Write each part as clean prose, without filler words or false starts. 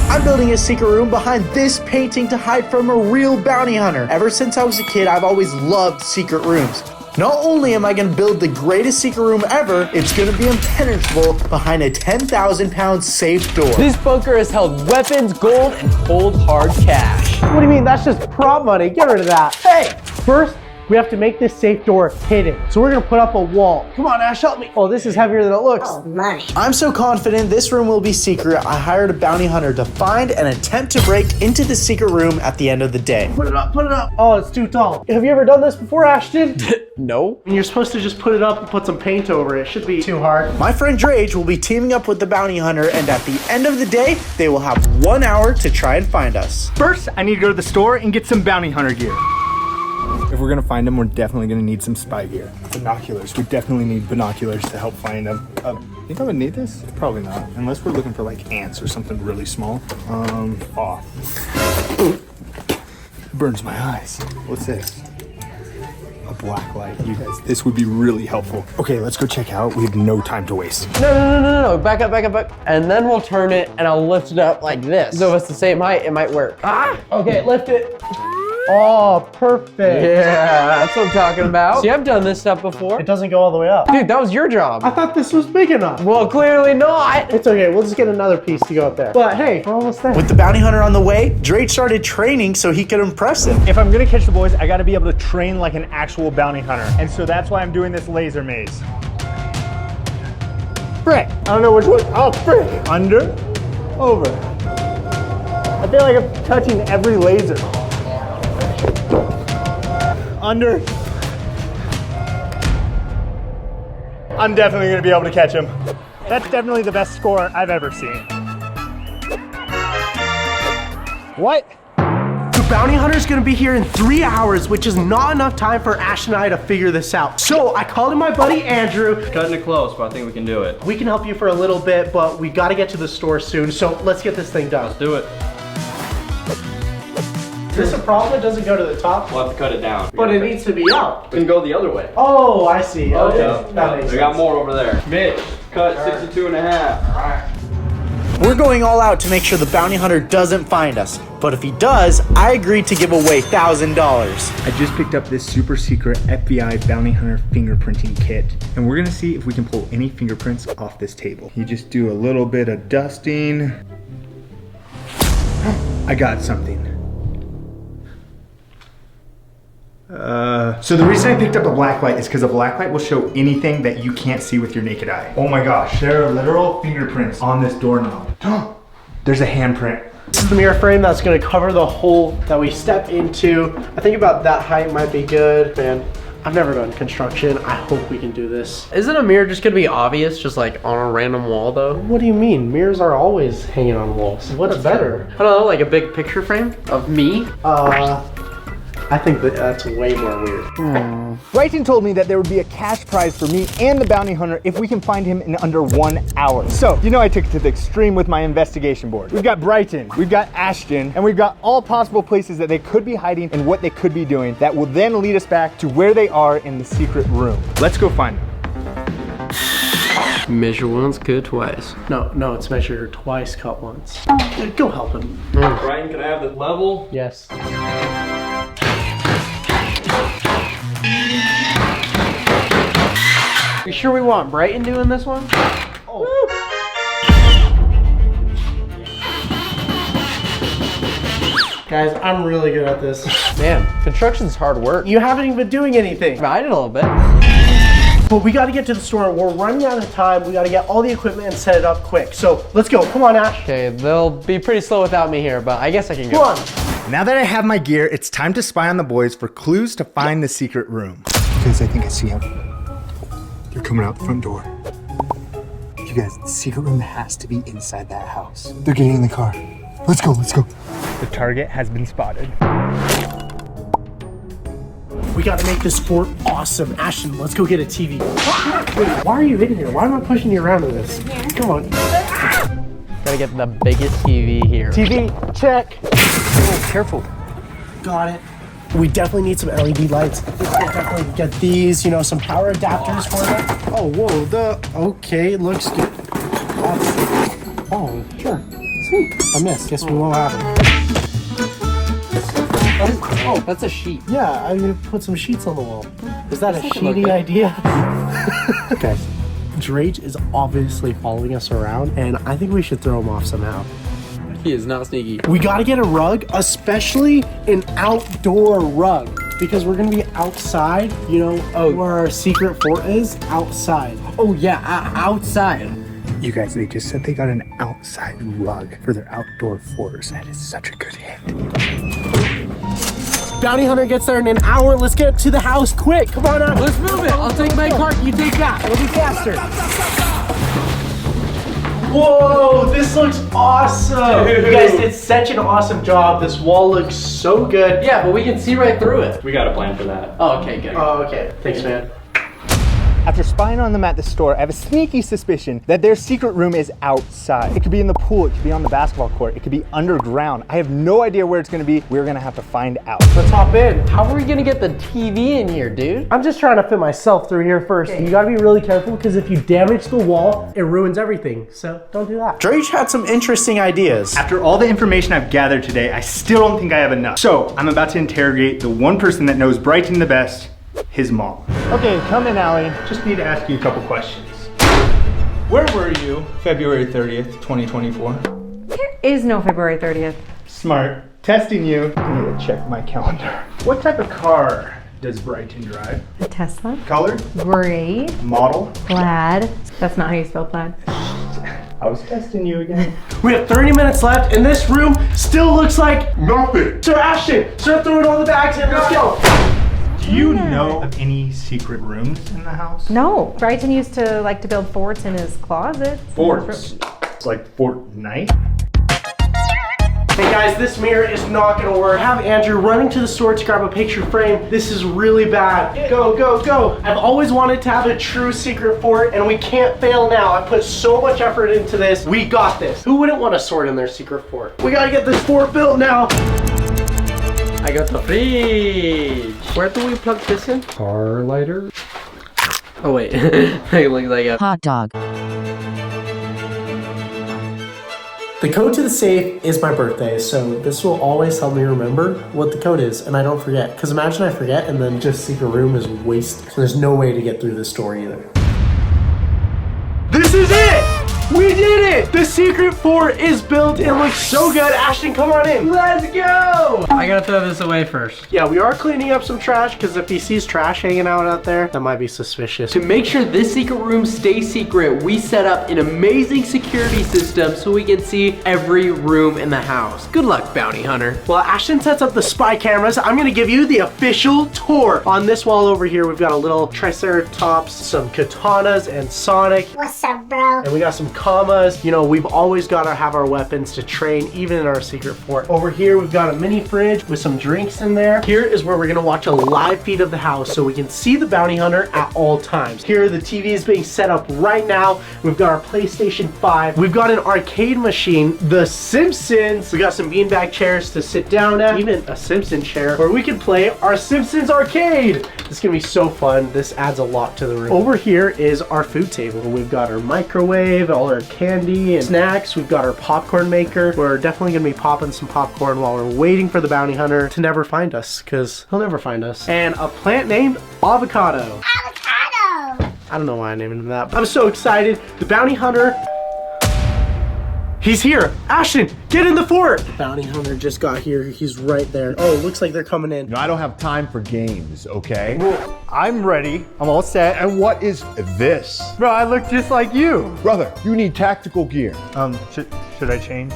I'm building a secret room behind this painting to hide from a real bounty hunter. Ever since I was a kid, I've always loved secret rooms. Not only am I going to build the greatest secret room ever, it's going to be impenetrable behind a 10,000-pound safe door. This bunker has held weapons, gold, and cold hard cash. What do you mean? That's just prop money. Get rid of that. Hey, first, we have to make this safe door hidden. So we're gonna put up a wall. Come on, Ash, help me. Oh, this is heavier than it looks. Oh, money. I'm so confident this room will be secret, I hired a bounty hunter to find and attempt to break into the secret room at the end of the day. Put it up, put it up. Oh, it's too tall. Have you ever done this before, Ashton? No. And you're supposed to just put it up and put some paint over it. It should be too hard. My friend Drage will be teaming up with the bounty hunter, and at the end of the day, they will have 1 hour to try and find us. First, I need to go to the store and get some bounty hunter gear. If we're gonna find them, we're definitely gonna need some spy gear. Binoculars, we definitely need binoculars to help find them. Think I would need this? Probably not, unless we're looking for like ants or something really small. Off. Burns my eyes. What's this? A black light. You guys, this would be really helpful. Okay, let's go check out. We have no time to waste. No. Back up. And then we'll turn it and I'll lift it up like this. So if it's the same height, it might work. Ah! Okay, lift it. Oh, perfect. Yeah, that's what I'm talking about. See, I've done this stuff before. It doesn't go all the way up. Dude, that was your job. I thought this was big enough. Well, clearly not. It's okay, we'll just get another piece to go up there. But hey, we're almost there. With the bounty hunter on the way, Drake started training so he could impress him. If I'm gonna catch the boys, I gotta be able to train like an actual bounty hunter. And so that's why I'm doing this laser maze. Frick, I don't know which one. Oh, frick. Under, over. I feel like I'm touching every laser. Under. I'm definitely gonna be able to catch him. That's definitely the best score I've ever seen. What? The bounty hunter's gonna be here in 3 hours, which is not enough time for Ash and I to figure this out. So I called in my buddy Andrew. Cutting it close, but I think we can do it. We can help you for a little bit, but we gotta get to the store soon. So let's get this thing done. Let's do it. Is this a problem? It doesn't go to the top? We'll have to cut it down. But it needs to be up. We can go the other way. Oh, I see. Okay. Yeah. That makes We got sense. more over there. Mitch, cut 62 and a half. We're going all out to make sure the bounty hunter doesn't find us. But if he does, I agreed to give away $1,000. I just picked up this super secret FBI bounty hunter fingerprinting kit, and we're gonna see if we can pull any fingerprints off this table. You just do a little bit of dusting. I got something. So the reason I picked up a black light is because a black light will show anything that you can't see with your naked eye. Oh my gosh, there are literal fingerprints on this doorknob. There's a handprint. This is the mirror frame that's gonna cover the hole that we step into. I think about that height might be good. Man, I've never done construction. I hope we can do this. Isn't a mirror just gonna be obvious, just like on a random wall though? What do you mean? Mirrors are always hanging on walls. What's better? I don't know, like a big picture frame of me? I think that's way more weird. Brighton told me that there would be a cash prize for me and the bounty hunter if we can find him in under 1 hour. So, you know I took it to the extreme with my investigation board. We've got Brighton, we've got Ashton, and we've got all possible places that they could be hiding and what they could be doing that will then lead us back to where they are in the secret room. Let's go find them. Measure once, cut twice. No, it's measure twice, cut once. Go help him. Brian, can I have the level? Yes. You sure we want Brighton doing this one? Guys, I'm really good at this. Man, construction's hard work. You haven't even been doing anything. I did a little bit. But we gotta get to the store. We're running out of time. We gotta get all the equipment and set it up quick. So let's go. Come on, Ash. Okay, they'll be pretty slow without me here, but I guess I can go. Come on. Now that I have my gear, it's time to spy on the boys for clues to find the secret room. Guys, I think I see them. They're coming out the front door. You guys, the secret room has to be inside that house. They're getting in the car. Let's go, let's go. The target has been spotted. We gotta make this fort awesome. Ashton, let's go get a TV. Wait, why are you in here? Why am I pushing you around in this? Come on. Gotta get the biggest TV here. TV, check. Oh, careful. Got it. We definitely need some LED lights. We'll definitely get these, you know, some power adapters for them. Oh, whoa, okay, looks good. Oh, sure. Sweet. I missed. Guess we won't have it. Oh, that's a sheet. Yeah, I'm gonna put some sheets on the wall. Is that a shitty idea? Okay. Drake is obviously following us around, and I think we should throw him off somehow. He is not sneaky. We gotta get a rug, especially an outdoor rug, because we're gonna be outside, you know, where our secret fort is, outside. Oh yeah, outside. You guys, they just said they got an outside rug for their outdoor floors. That is such a good hint. Bounty Hunter gets there in an hour. Let's get to the house quick. Come on out. Let's move it. I'll take my cart, you take that. It'll be faster. Whoa, this looks awesome. Dude. You guys did such an awesome job. This wall looks so good. Yeah, but we can see right through it. We got a plan for that. Oh, okay, good. Oh, okay. Thanks, man. After spying on them at the store, I have a sneaky suspicion that their secret room is outside. It could be in the pool, it could be on the basketball court, it could be underground. I have no idea where it's gonna be. We're gonna have to find out. Let's hop in. How are we gonna get the TV in here, dude? I'm just trying to fit myself through here first. You gotta be really careful because if you damage the wall, it ruins everything. So don't do that. Drake had some interesting ideas. After all the information I've gathered today, I still don't think I have enough. So I'm about to interrogate the one person that knows Brighton the best, his mom. Okay, come in, Allie. Just need to ask you a couple questions. Where were you February 30th, 2024? There is no February 30th. Smart. Testing you. I need to check my calendar. What type of car does Brighton drive? A Tesla. Color? Gray. Model? Plaid. That's not how you spell plaid. I was testing you again. We have 30 minutes left and this room still looks like nothing. Sir Ashton, start throwing all the bags in. Let's go. Do you know of any secret rooms in the house? No. Brighton used to like to build forts in his closet. Forts. It's like Fortnite. Hey guys, this mirror is not gonna work. Have Andrew running to the store to grab a picture frame. This is really bad. Go, go, go. I've always wanted to have a true secret fort and we can't fail now. I put so much effort into this. We got this. Who wouldn't want a sword in their secret fort? We gotta get this fort built now. I got the fridge. Where do we plug this in? Car lighter. Oh wait, it looks like a hot dog. The code to the safe is my birthday, so this will always help me remember what the code is, and I don't forget. Because imagine I forget, and then just secret room is wasted. So there's no way to get through this door either. This is it! We did it! The secret fort is built. It looks so good. Ashton, come on in. Let's go! I gotta throw this away first. Yeah, we are cleaning up some trash, because if he sees trash hanging out there, that might be suspicious. To make sure this secret room stays secret, we set up an amazing security system so we can see every room in the house. Good luck, Bounty Hunter. While Ashton sets up the spy cameras, I'm gonna give you the official tour. On this wall over here, we've got a little Triceratops, some katanas, and Sonic. What's up, bro? And we got some commas. You know, we've always got to have our weapons to train, even in our secret fort. Over here, we've got a mini fridge with some drinks in there. Here is where we're gonna watch a live feed of the house so we can see the bounty hunter at all times. Here, the TV is being set up right now. We've got our PlayStation 5. We've got an arcade machine, The Simpsons. We got some beanbag chairs to sit down at, even a Simpson chair where we can play our Simpsons arcade. This is gonna be so fun. This adds a lot to the room. Over here is our food table. We've got our microwave, all our candy and snacks. We've got our popcorn maker. We're definitely gonna be popping some popcorn while we're waiting for the bounty hunter to never find us, because he'll never find us. And a plant named Avocado. Avocado! I don't know why I named him that. I'm so excited. The bounty hunter, he's here. Ashton, get in the fort. The bounty hunter just got here. He's right there. Oh, it looks like they're coming in. No, I don't have time for games, okay? Well, I'm ready. I'm all set. And what is this? Bro, I look just like you. Brother, you need tactical gear. Should I change?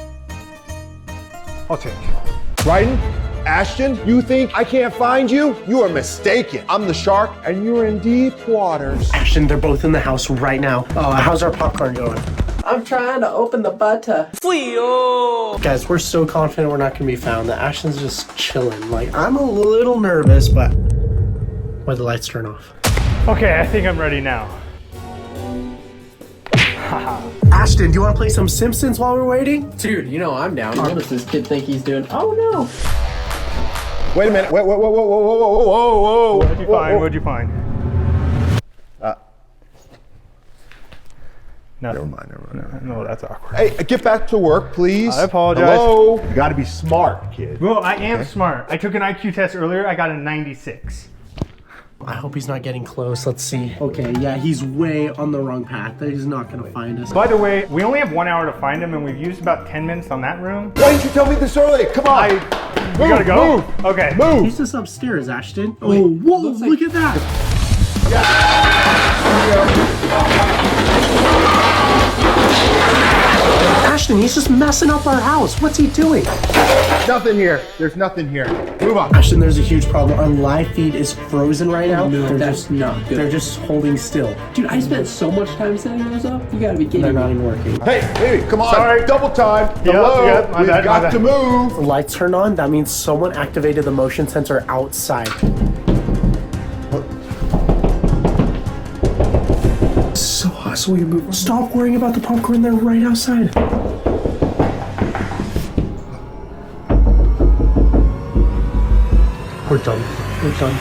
I'll change. Brighton, Ashton, you think I can't find you? You are mistaken. I'm the shark and you're in deep waters. Ashton, they're both in the house right now. How's our popcorn going? I'm trying to open the butter. Guys, we're so confident we're not gonna be found that Ashton's just chilling. Like, I'm a little nervous, but why the lights turn off? Okay, I think I'm ready now. Ashton, do you want to play some Simpsons while we're waiting? Dude, you know I'm down. What does this kid think he's doing? Oh no! Wait a minute. Wait, whoa, whoa, whoa, whoa, whoa, whoa, whoa, whoa. What'd you find? What'd you find? Nothing. Never mind, never mind. No, that's awkward. Hey, get back to work, please. I apologize. Hello? You gotta be smart, kid. Well, I am smart. I took an IQ test earlier. I got a 96. I hope he's not getting close. Let's see. Okay, yeah, he's way on the wrong path. He's not gonna find us. By the way, we only have 1 hour to find him, and we've used about 10 minutes on that room. Why didn't you tell me this earlier? Come on. We gotta go? Move. Okay. Move. He's just upstairs, Ashton. Oh, whoa, look at that. Ashton, he's just messing up our house. What's he doing? Nothing here. There's nothing here. Move on. Ashton, there's a huge problem. Our live feed is frozen right now. No, that's not good. They're just holding still. Dude, I spent so much time setting those up. You gotta be kidding They're me. not even working. Hey, baby, come on. Sorry. Double time. Hello. Yep, my We've bad, my got bad. to move. The lights turned on. That means someone activated the motion sensor outside. So hustle you move. Stop worrying about the popcorn. They're right outside. We're done. We're done.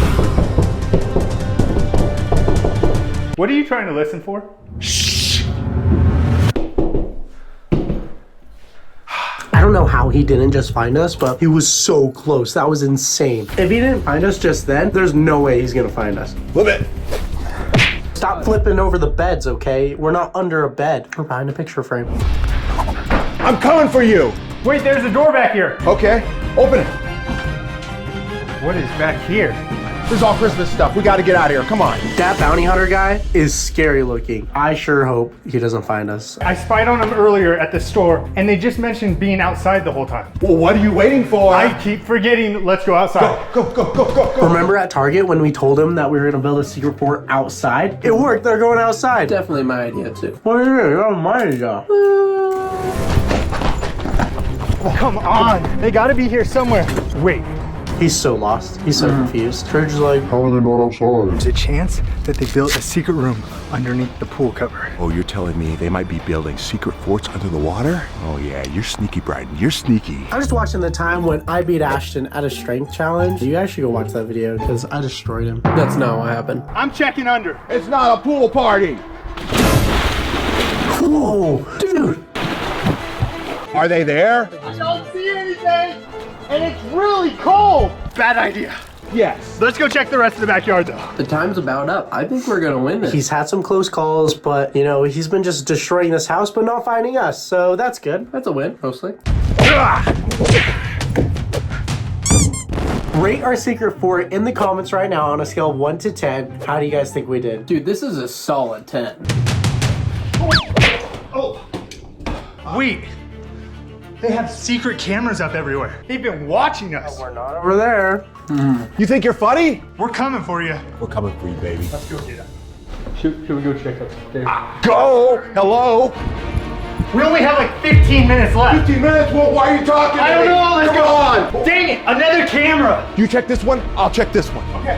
What are you trying to listen for? I don't know how he didn't just find us, but he was so close. That was insane. If he didn't find us just then, there's no way he's gonna find us. Flip it. Stop flipping over the beds, okay? We're not under a bed. We're behind a picture frame. I'm coming for you. Wait, there's a door back here. Okay, open it. What is back here? This is all Christmas stuff. We got to get out of here. Come on. That bounty hunter guy is scary looking. I sure hope he doesn't find us. I spied on him earlier at the store, and they just mentioned being outside the whole time. Well, what are you waiting for? I keep forgetting. Let's go outside. Go, go, go, go, go. Remember at Target when we told him that we were gonna build a secret fort outside? It worked. They're going outside. Definitely my idea too. What is it? That was my idea. Come on. They gotta be here somewhere. Wait. He's so lost. He's so confused. Serge is like, How are they not outside? There's a chance that they built a secret room underneath the pool cover. Oh, you're telling me they might be building secret forts under the water? Oh, yeah, you're sneaky, Bryden. You're sneaky. I'm just watching the time when I beat Ashton at a strength challenge. You guys should go watch that video because I destroyed him. That's not what happened. I'm checking under. It's not a pool party. Whoa, dude. Are they there? I don't see anything, and it's really cold. Bad idea. Yes. Let's go check the rest of the backyard, though. The time's about up. I think we're gonna win this. He's had some close calls, but you know, he's been just destroying this house, but not finding us. So that's good. That's a win, mostly. Rate our secret fort in the comments right now on a scale of 1 to 10. How do you guys think we did? Dude, this is a solid 10. Wait. They have secret cameras up everywhere. They've been watching us. We're not over there. You think you're funny? We're coming for you. We're coming for you, baby. Let's go get them. Should we go check upstairs? Go. Hello. We only have like 15 minutes left. 15 minutes? Well, why are you talking I to don't me? know. Let's Come go. on. Dang it! Another camera. You check this one. I'll check this one. Okay.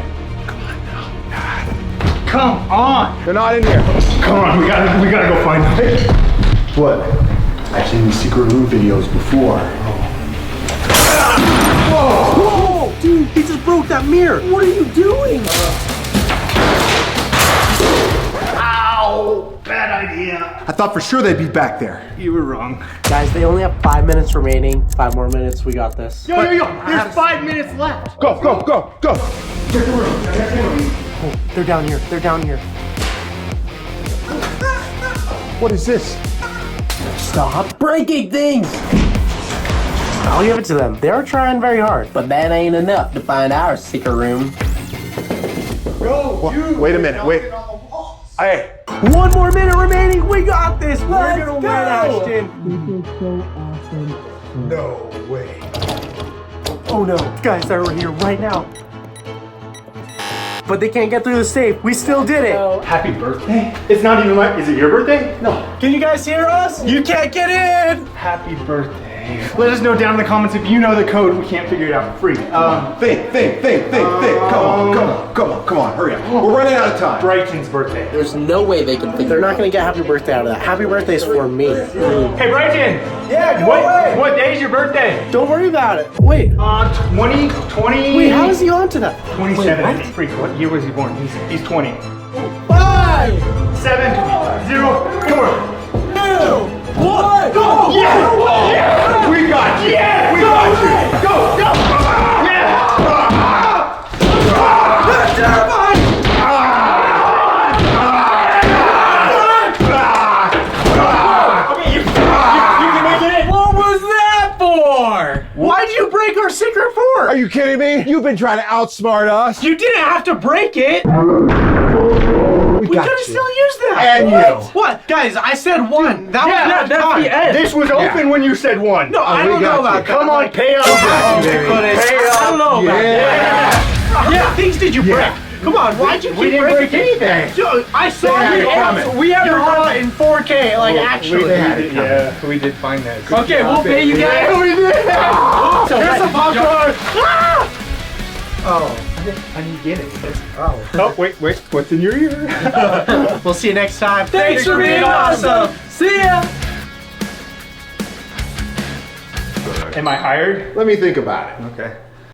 Come on. They're not in here. Come on. We gotta go find them. What? I've seen these secret room videos before. Whoa, dude, he just broke that mirror. What are you doing? Ow! Bad idea. I thought for sure they'd be back there. You were wrong. Guys, they only have 5 minutes remaining. 5 more minutes, we got this. Yo! There's 5 minutes left. Go, go, go, go. Oh, they're down here. They're down here. What is this? Stop breaking things. I'll give it to them. They're trying very hard. But that ain't enough to find our secret room. Wait a minute. Wait. Hey. 1 more minute remaining. We got this. We're gonna win, Ashton. No way. Oh no, guys, they're over here right now. But they can't get through the safe. We still did it. Happy birthday. It's not even Is it your birthday? No. Can you guys hear us? You can't get in. Happy birthday. Let us know down in the comments if you know the code. We can't figure it out for free. Think. Come on, hurry up. We're running out of time. Brighton's birthday. There's no way they can think They're not gonna get happy birthday out of that. Happy birthday is for me. Hey, Brighton. Yeah, go away. What day is your birthday? Don't worry about it. Wait. 20. Wait, how is he on to that? 27. Freak. What year was he born? He's 20. 5, 7, 0, come on. What? Go! Yeah! We got you! Yeah! We got you! Go! Go! Yeah! What was that for? Why'd you break our secret fort? Are you kidding me? You've been trying to outsmart us. You didn't have to break it. We got could have you. still used that. And you. What? Guys, I said 1. That was Yeah, not that's time. the end. This was open when you said 1. No, I we don't got know you. about that. Come on, pay up. I don't know about that. Yeah, things did you break? Come on, why'd you keep We didn't break breaking anything. Dude, I saw had you. it coming. We have your heart in 4K, like actually. Yeah, we did find that. Good Okay, job, we'll pay you baby. guys. Yeah, we did. So Here's some popcorn. How do you get it? Oh, wait, what's in your ear? We'll see you next time. Thanks for being awesome. See ya. Am I hired? Let me think about it. Okay.